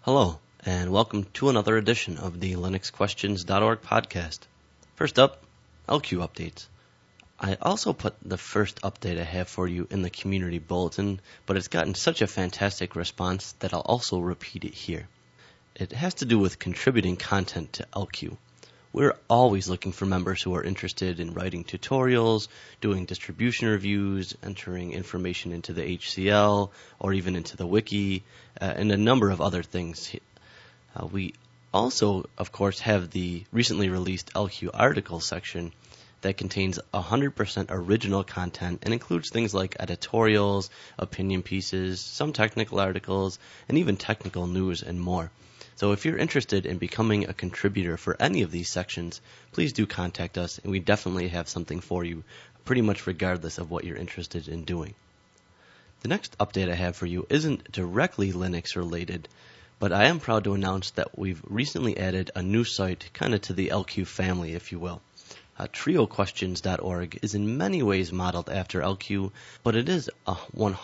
Hello, and welcome to another edition of the LinuxQuestions.org podcast. First up, LQ updates. I also put the first update I have for you in the community bulletin, but it's gotten such a fantastic response that I'll also repeat it here. It has to do with contributing content to LQ. We're always looking for members who are interested in writing tutorials, doing distribution reviews, entering information into the HCL, or even into the wiki, and a number of other things. We also, of course, have the recently released LQ articles section that contains 100% original content and includes things like editorials, opinion pieces, some technical articles, and even technical news and more. So if you're interested in becoming a contributor for any of these sections, please do contact us, and we definitely have something for you, pretty much regardless of what you're interested in doing. The next update I have for you isn't directly Linux related, but I am proud to announce that we've recently added a new site kind of to the LQ family, if you will. TrioQuestions.org is in many ways modeled after LQ, but it is a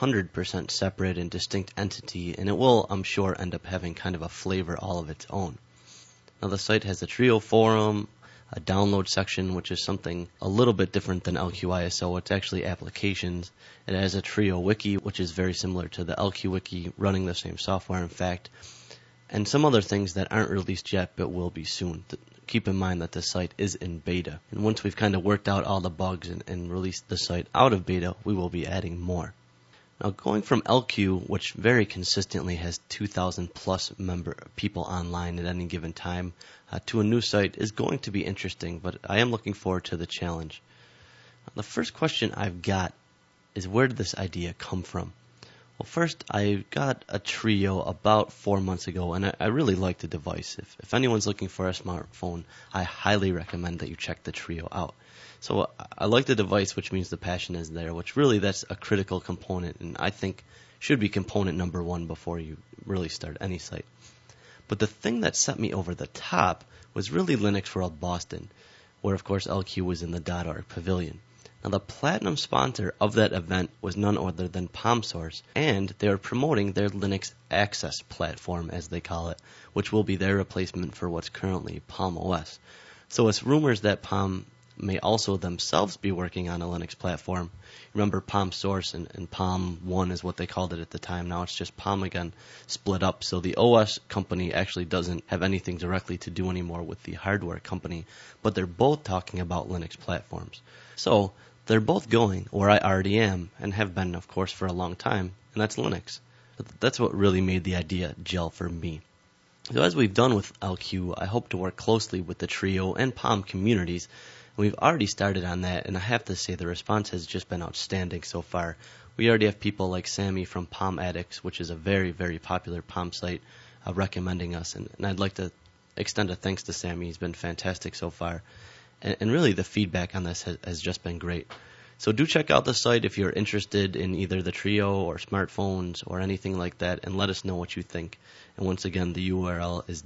100% separate and distinct entity, and it will, I'm sure, end up having kind of a flavor all of its own. Now, the site has a Trio forum, a download section, which is something a little bit different than LQISO. It's actually applications. It has a Trio wiki, which is very similar to the LQ wiki, running the same software, in fact, and some other things that aren't released yet but will be soon. Keep in mind that the site is in beta, and once we've kind of worked out all the bugs and released the site out of beta, we will be adding more. Now, going from LQ, which very consistently has 2,000 plus people online at any given time, to a new site is going to be interesting, but I am looking forward to the challenge. The first question I've got is, where did this idea come from? Well, first, I got a Trio about 4 months ago, and I really like the device. If anyone's looking for a smartphone, I highly recommend that you check the Trio out. So I like the device, which means the passion is there, which really that's a critical component, and I think should be component number one before you really start any site. But the thing that set me over the top was really Linux World Boston, where, of course, LQ was in the .org pavilion. Now, the platinum sponsor of that event was none other than PalmSource, and they are promoting their Linux Access platform, as they call it, which will be their replacement for what's currently Palm OS. So it's rumors that Palm may also themselves be working on a Linux platform. Remember, PalmSource and Palm 1 is what they called it at the time. Now it's just Palm again, split up. So the OS company actually doesn't have anything directly to do anymore with the hardware company, but they're both talking about Linux platforms. So they're both going where I already am and have been, of course, for a long time, and that's Linux. That's what really made the idea gel for me. So as we've done with LQ, I hope to work closely with the Trio and Palm communities. We've already started on that, and I have to say the response has just been outstanding so far. We already have people like Sammy from Palm Addicts, which is a very, very popular Palm site, recommending us, and I'd like to extend a thanks to Sammy. He's been fantastic so far. And really, the feedback on this has just been great. So do check out the site if you're interested in either the Trio or smartphones or anything like that, and let us know what you think. And once again, the URL is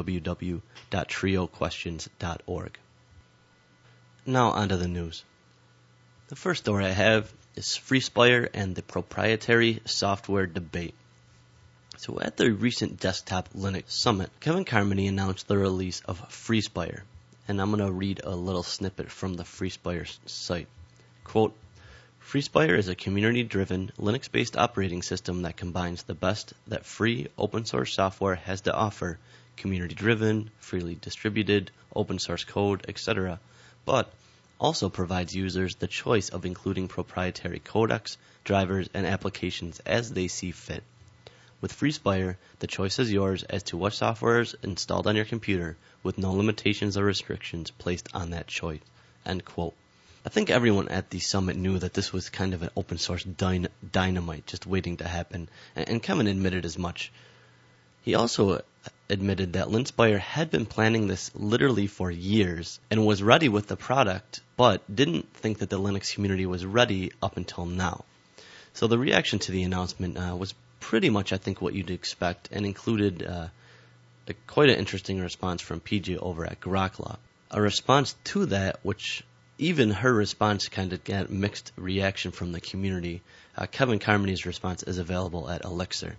www.trioquestions.org. Now onto the news. The first story I have is FreeSpire and the proprietary software debate. So at the recent Desktop Linux Summit, Kevin Carmody announced the release of FreeSpire. And I'm going to read a little snippet from the FreeSpire site. Quote, FreeSpire is a community-driven, Linux-based operating system that combines the best that free, open-source software has to offer, community-driven, freely distributed, open-source code, etc., but also provides users the choice of including proprietary codecs, drivers, and applications as they see fit. With FreeSpire, the choice is yours as to what software is installed on your computer, with no limitations or restrictions placed on that choice. End quote. I think everyone at the summit knew that this was kind of an open source dynamite just waiting to happen, and Kevin admitted as much. He also admitted that Linspire had been planning this literally for years and was ready with the product, but didn't think that the Linux community was ready up until now. So the reaction to the announcement was pretty much, I think, what you'd expect, and included quite an interesting response from PJ over at Grokla. A response to that, which even her response kind of got mixed reaction from the community. Kevin Carmody's response is available at Elixir.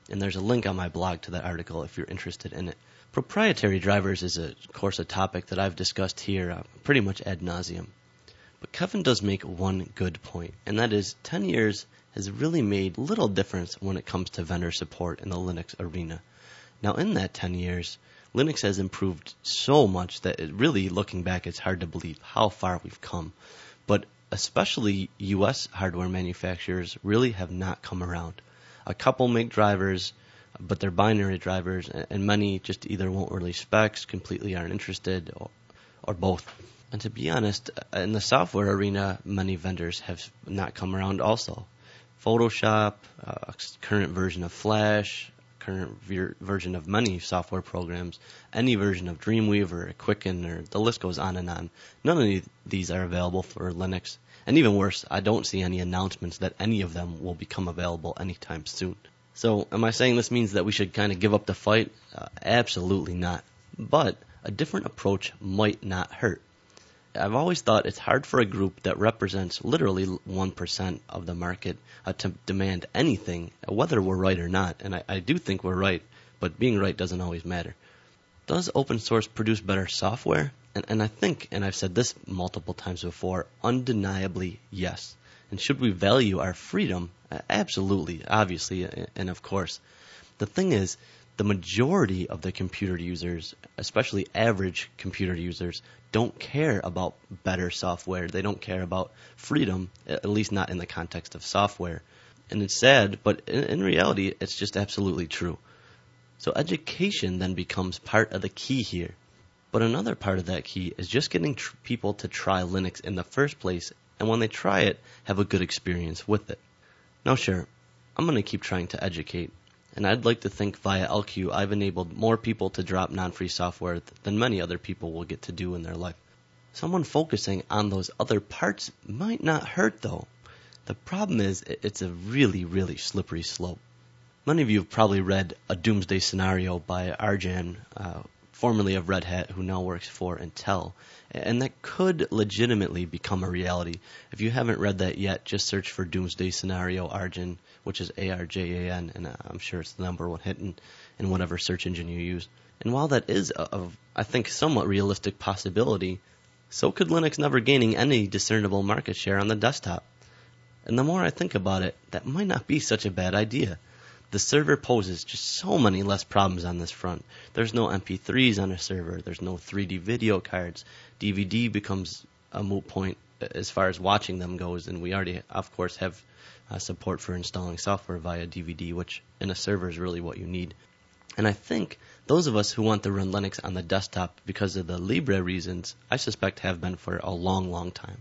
and there's a link on my blog to that article if you're interested in it. Proprietary drivers is, of course, a topic that I've discussed here pretty much ad nauseum. But Kevin does make one good point, and that is 10 years has really made little difference when it comes to vendor support in the Linux arena. Now, in that 10 years, Linux has improved so much that really, looking back, it's hard to believe how far we've come. But especially U.S. hardware manufacturers really have not come around. A couple make drivers, but they're binary drivers, and many just either won't release specs, completely aren't interested, or both. And to be honest, in the software arena, many vendors have not come around also. Photoshop, current version of Flash, current version of many software programs, any version of Dreamweaver, or Quicken, or the list goes on and on. None of these are available for Linux. And even worse, I don't see any announcements that any of them will become available anytime soon. So am I saying this means that we should kind of give up the fight? Absolutely not. But a different approach might not hurt. I've always thought it's hard for a group that represents literally 1% of the market to demand anything, whether we're right or not. And I do think we're right, but being right doesn't always matter. Does open source produce better software? And I think, and I've said this multiple times before, undeniably yes. And should we value our freedom? Absolutely, obviously, and of course. The thing is, the majority of the computer users, especially average computer users, don't care about better software. They don't care about freedom, at least not in the context of software. And it's sad, but in reality, it's just absolutely true. So education then becomes part of the key here. But another part of that key is just getting people to try Linux in the first place, and when they try it, have a good experience with it. Now sure, I'm going to keep trying to educate. And I'd like to think via LQ I've enabled more people to drop non-free software than many other people will get to do in their life. Someone focusing on those other parts might not hurt though. The problem is it's a really, really slippery slope. Many of you have probably read A Doomsday Scenario by Arjan, formerly of Red Hat, who now works for Intel. And that could legitimately become a reality. If you haven't read that yet, just search for Doomsday Scenario Arjan, which is Arjan, and I'm sure it's the number one hit in whatever search engine you use. And while that is I think, somewhat realistic possibility, so could Linux never gaining any discernible market share on the desktop. And the more I think about it, that might not be such a bad idea. The server poses just so many less problems on this front. There's no MP3s on a server. There's no 3D video cards. DVD becomes a moot point as far as watching them goes, and we already, of course, have support for installing software via DVD, which in a server is really what you need. And I think those of us who want to run Linux on the desktop because of the Libre reasons, I suspect have been for a long, long time.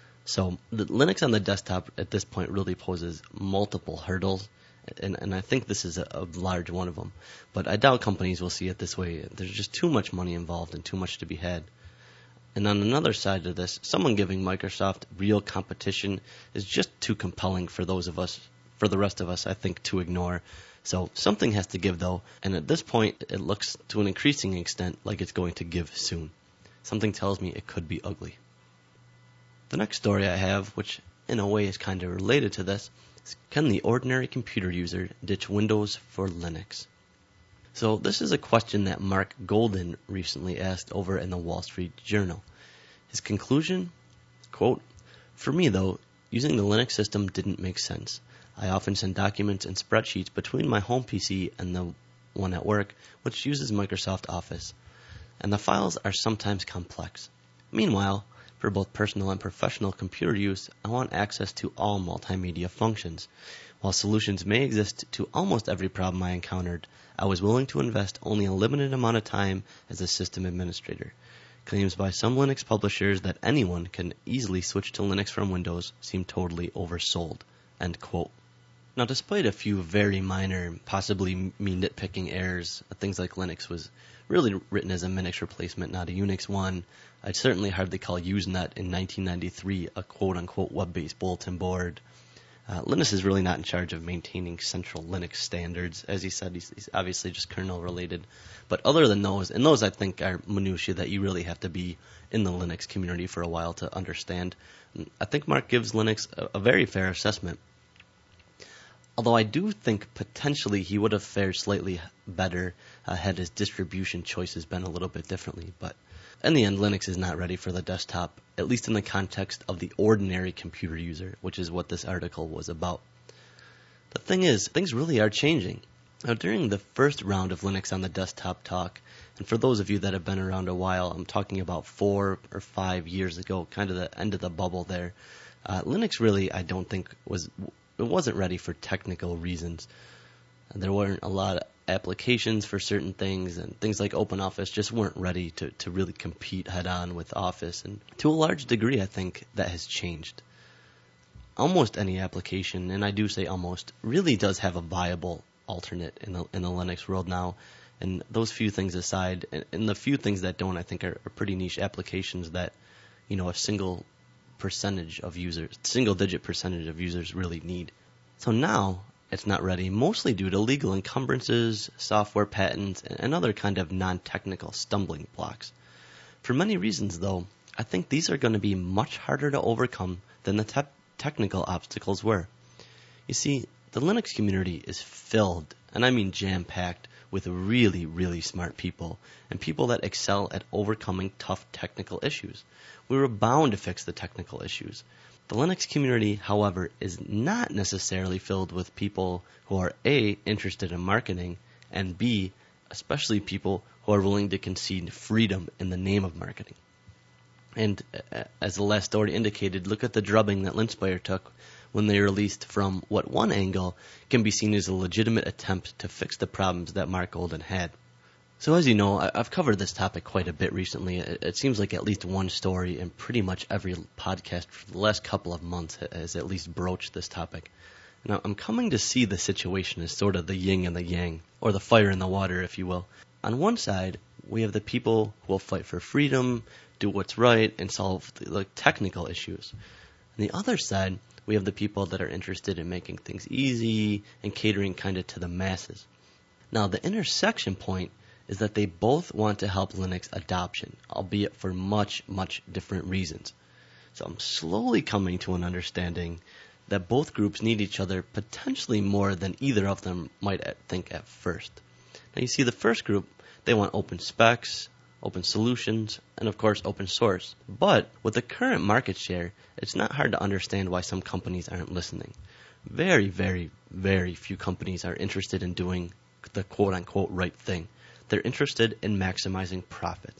So the Linux on the desktop at this point really poses multiple hurdles. And I think this is a large one of them. But I doubt companies will see it this way. There's just too much money involved and too much to be had. And on another side of this, someone giving Microsoft real competition is just too compelling for the rest of us, I think, to ignore. So something has to give, though. And at this point, it looks to an increasing extent like it's going to give soon. Something tells me it could be ugly. The next story I have, which in a way is kind of related to this, can the ordinary computer user ditch Windows for Linux? So this is a question that Mark Golden recently asked over in the Wall Street Journal. His conclusion, quote, "For me though, using the Linux system didn't make sense. I often send documents and spreadsheets between my home PC and the one at work, which uses Microsoft Office. And the files are sometimes complex. Meanwhile, for both personal and professional computer use, I want access to all multimedia functions. While solutions may exist to almost every problem I encountered, I was willing to invest only a limited amount of time as a system administrator. Claims by some Linux publishers that anyone can easily switch to Linux from Windows seem totally oversold." End quote. Now, despite a few very minor, possibly me nitpicking errors, things like Linux was really written as a Minix replacement, not a Unix one. I'd certainly hardly call Usenet in 1993 a quote-unquote web-based bulletin board. Linus is really not in charge of maintaining central Linux standards. As he said, he's obviously just kernel-related. But other than those, and those I think are minutiae that you really have to be in the Linux community for a while to understand, I think Mark gives Linux a very fair assessment. Although I do think potentially he would have fared slightly better had his distribution choices been a little bit differently. But in the end, Linux is not ready for the desktop, at least in the context of the ordinary computer user, which is what this article was about. The thing is, things really are changing. Now, during the first round of Linux on the desktop talk, and for those of you that have been around a while, I'm talking about 4 or 5 years ago, kind of the end of the bubble there, Linux really, I don't think, wasn't ready for technical reasons. There weren't a lot of applications for certain things, and things like OpenOffice just weren't ready to really compete head-on with Office. And to a large degree, I think that has changed. Almost any application, and I do say almost, really does have a viable alternate in the Linux world now. And those few things aside, and the few things that don't, I think are pretty niche applications that, a single-digit percentage of users really need. So now it's not ready, mostly due to legal encumbrances, software patents, and other kind of non-technical stumbling blocks. For many reasons, though, I think these are going to be much harder to overcome than the technical obstacles were. You see, the Linux community is filled, and I mean jam-packed, with really, really smart people, and people that excel at overcoming tough technical issues. We were bound to fix the technical issues. The Linux community, however, is not necessarily filled with people who are A, interested in marketing, and B, especially people who are willing to concede freedom in the name of marketing. And as the last story indicated, look at the drubbing that Linspire took when they released from what one angle can be seen as a legitimate attempt to fix the problems that Mark Golden had. So as you know, I've covered this topic quite a bit recently. It seems like at least one story in pretty much every podcast for the last couple of months has at least broached this topic. Now, I'm coming to see the situation as sort of the yin and the yang, or the fire and the water, if you will. On one side, we have the people who will fight for freedom, do what's right, and solve the technical issues. On the other side, we have the people that are interested in making things easy and catering kind of to the masses. Now, the intersection point is that they both want to help Linux adoption, albeit for much, much different reasons. So I'm slowly coming to an understanding that both groups need each other potentially more than either of them might think at first. Now, you see, the first group, they want open specs, open solutions, and of course open source. But with the current market share, it's not hard to understand why some companies aren't listening. Very, very, very few companies are interested in doing the quote-unquote right thing. They're interested in maximizing profit.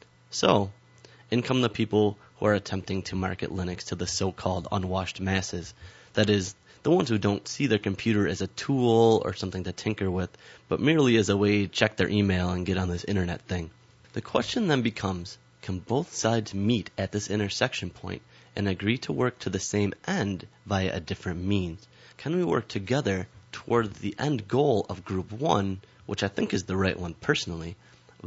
So, in come the people who are attempting to market Linux to the so-called unwashed masses. That is, the ones who don't see their computer as a tool or something to tinker with, but merely as a way to check their email and get on this internet thing. The question then becomes, can both sides meet at this intersection point and agree to work to the same end via a different means? Can we work together toward the end goal of Group 1, which I think is the right one personally,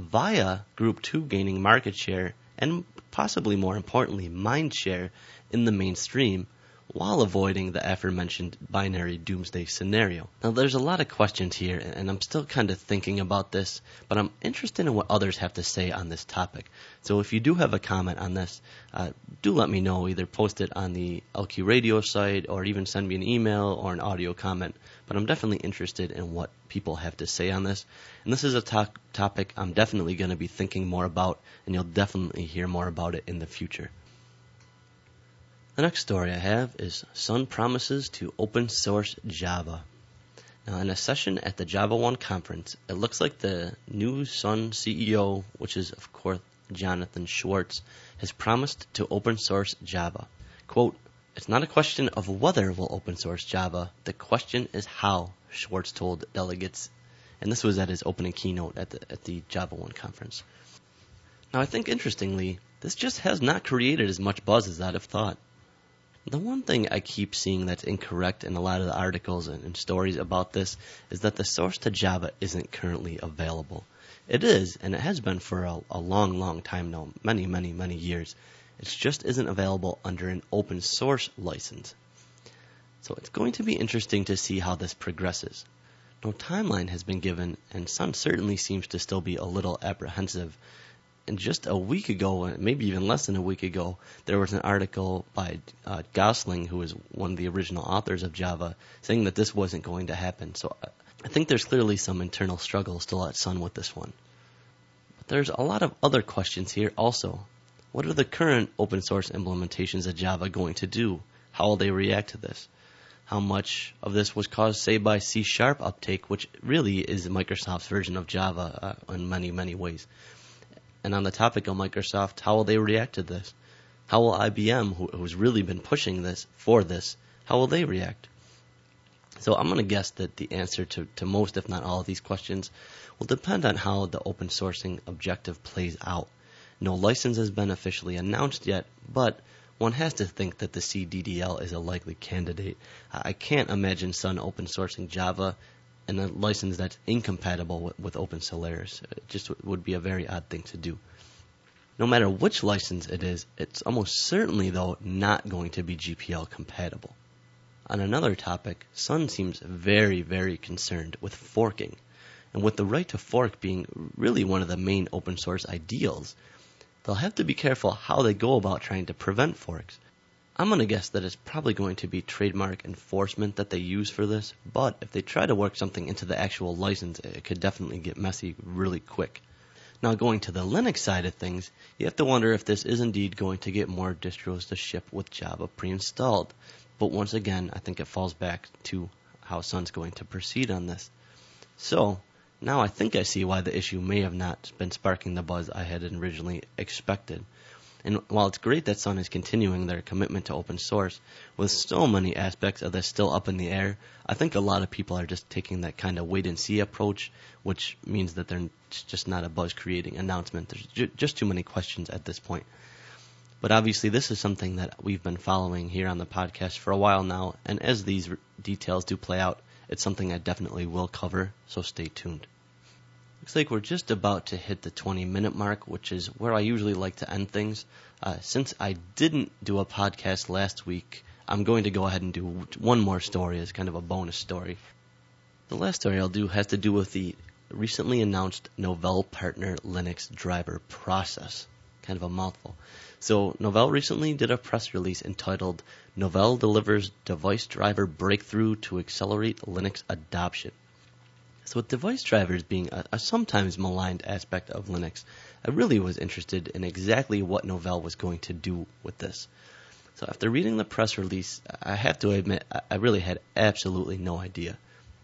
via Group 2 gaining market share and possibly more importantly mind share in the mainstream, while avoiding the aforementioned binary doomsday scenario? Now, there's a lot of questions here, and I'm still kind of thinking about this, but I'm interested in what others have to say on this topic. So if you do have a comment on this, do let me know. Either post it on the LQ Radio site, or even send me an email or an audio comment. But I'm definitely interested in what people have to say on this. And this is a topic I'm definitely going to be thinking more about, and you'll definitely hear more about it in the future. The next story I have is Sun promises to open source Java. Now, in a session at the Java One conference, it looks like the new Sun CEO, which is of course Jonathan Schwartz, has promised to open source Java. Quote, "It's not a question of whether we'll open source Java. The question is how," Schwartz told delegates. And this was at his opening keynote at the Java One conference. Now, I think interestingly, this just has not created as much buzz as I'd have thought. The one thing I keep seeing that's incorrect in a lot of the articles and stories about this is that the source to Java isn't currently available. It is, and it has been for a long, long time now, many, many, many years. It just isn't available under an open source license. So it's going to be interesting to see how this progresses. No timeline has been given, and Sun certainly seems to still be a little apprehensive And just a week ago, maybe even less than a week ago, there was an article by Gosling, who is one of the original authors of Java, saying that this wasn't going to happen. So I think there's clearly some internal struggle still at Sun with this one. But there's a lot of other questions here also. What are the current open source implementations of Java going to do? How will they react to this? How much of this was caused, say, by C# uptake, which really is Microsoft's version of Java in many, many ways. And on the topic of Microsoft, how will they react to this? How will IBM, who's really been pushing this, how will they react? So I'm going to guess that the answer to most, if not all of these questions, will depend on how the open sourcing objective plays out. No license has been officially announced yet, but one has to think that the CDDL is a likely candidate. I can't imagine Sun open sourcing Java and a license that's incompatible with Open Solaris. It just would be a very odd thing to do. No matter which license it is, it's almost certainly, though, not going to be GPL compatible. On another topic, Sun seems very, very concerned with forking. And with the right to fork being really one of the main open source ideals, they'll have to be careful how they go about trying to prevent forks. I'm going to guess that it's probably going to be trademark enforcement that they use for this, but if they try to work something into the actual license, it could definitely get messy really quick. Now, going to the Linux side of things, you have to wonder if this is indeed going to get more distros to ship with Java pre-installed. But once again, I think it falls back to how Sun's going to proceed on this. So, now I think I see why the issue may have not been sparking the buzz I had originally expected. And while it's great that Sun is continuing their commitment to open source, with so many aspects of this still up in the air, I think a lot of people are just taking that kind of wait-and-see approach, which means that they're just not a buzz-creating announcement. There's just too many questions at this point. But obviously this is something that we've been following here on the podcast for a while now, and as these details do play out, it's something I definitely will cover, so stay tuned. Looks like we're just about to hit the 20-minute mark, which is where I usually like to end things. Since I didn't do a podcast last week, I'm going to go ahead and do one more story as kind of a bonus story. The last story I'll do has to do with the recently announced Novell Partner Linux driver process. Kind of a mouthful. So Novell recently did a press release entitled Novell Delivers Device Driver Breakthrough to Accelerate Linux Adoption. So with device drivers being a sometimes maligned aspect of Linux, I really was interested in exactly what Novell was going to do with this. So after reading the press release, I have to admit I really had absolutely no idea.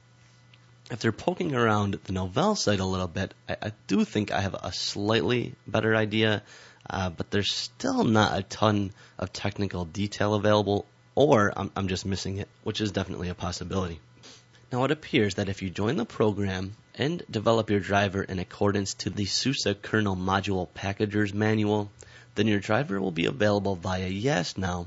After poking around the Novell site a little bit, I do think I have a slightly better idea, but there's still not a ton of technical detail available, or I'm just missing it, which is definitely a possibility. Now it appears that if you join the program and develop your driver in accordance to the SUSE kernel module packagers manual, then your driver will be available via YasNow,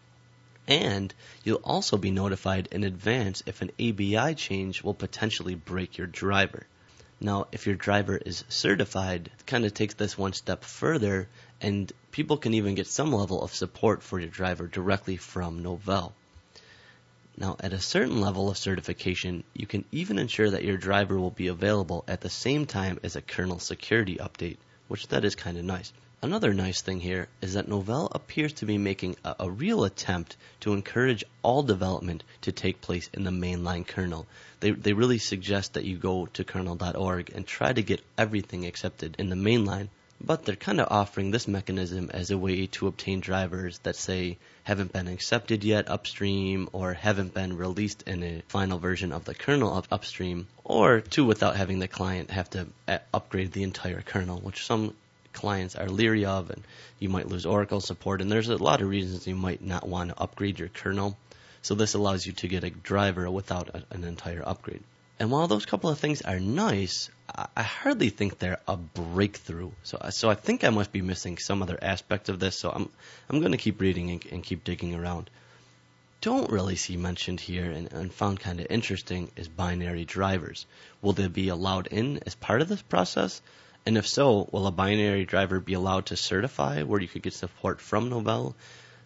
and you'll also be notified in advance if an ABI change will potentially break your driver. Now, if your driver is certified, it kind of takes this one step further, and people can even get some level of support for your driver directly from Novell. Now, at a certain level of certification, you can even ensure that your driver will be available at the same time as a kernel security update, which that is kind of nice. Another nice thing here is that Novell appears to be making a real attempt to encourage all development to take place in the mainline kernel. They really suggest that you go to kernel.org and try to get everything accepted in the mainline, but they're kind of offering this mechanism as a way to obtain drivers that, say, haven't been accepted yet upstream or haven't been released in a final version of the kernel upstream, or two, without having the client have to upgrade the entire kernel, which some clients are leery of, and you might lose Oracle support, and there's a lot of reasons you might not want to upgrade your kernel. So this allows you to get a driver without an entire upgrade. And while those couple of things are nice, I hardly think they're a breakthrough. So I think I must be missing some other aspect of this. So I'm going to keep reading and keep digging around. Don't really see mentioned here and found kind of interesting is binary drivers. Will they be allowed in as part of this process? And if so, will a binary driver be allowed to certify where you could get support from Novell?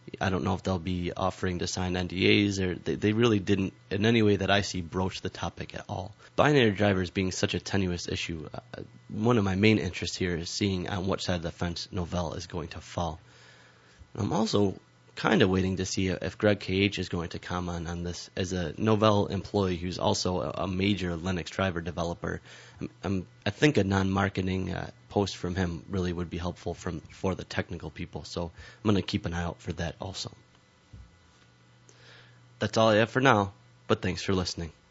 I don't know if they'll be offering to sign NDAs, or they really didn't, in any way that I see, broach the topic at all. Binary drivers being such a tenuous issue, one of my main interests here is seeing on what side of the fence Novell is going to fall. I'm also kind of waiting to see if Greg KH is going to comment on this. As a Novell employee who's also a major Linux driver developer, I think a non-marketing post from him really would be helpful for the technical people, so I'm going to keep an eye out for that also. That's all I have for now, but thanks for listening.